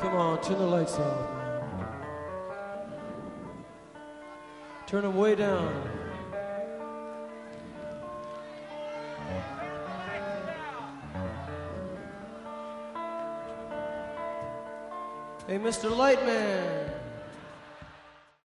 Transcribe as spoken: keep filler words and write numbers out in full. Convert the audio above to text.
Come on, turn the lights off. Turn them way down. Hey, Mister Lightman.